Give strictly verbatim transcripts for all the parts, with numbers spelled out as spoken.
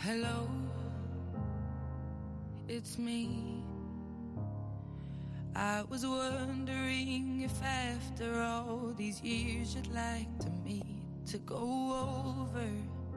Hello, it's me. I was wondering if after all these years you'd like to meet to go over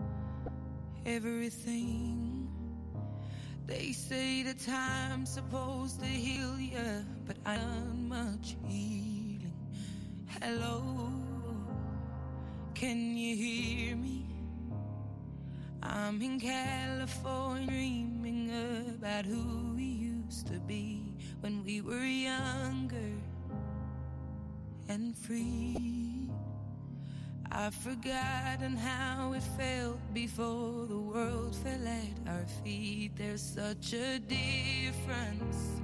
everything. They say the time's supposed to heal you, but I done much healing. Hello, can you hear me? I'm in California dreaming about who we used to be when we were younger and free. I've forgotten how it felt before the world fell at our feet. There's such a difference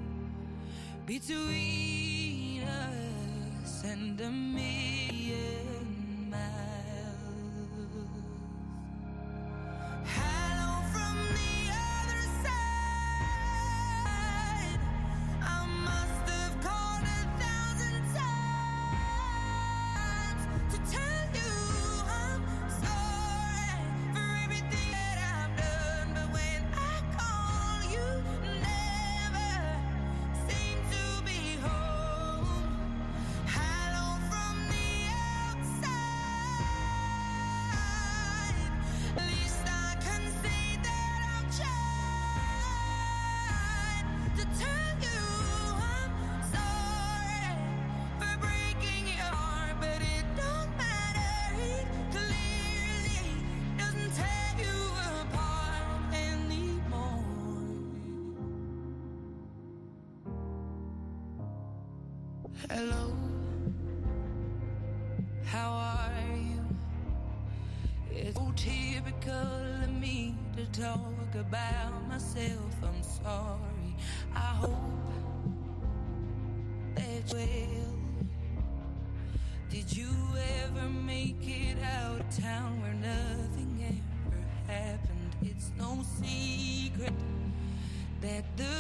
between us and a million miles. Hello, how are you? It's so typical of me to talk about myself. I'm sorry. I hope that well. Did you ever make it out of town where nothing ever happened? It's no secret that the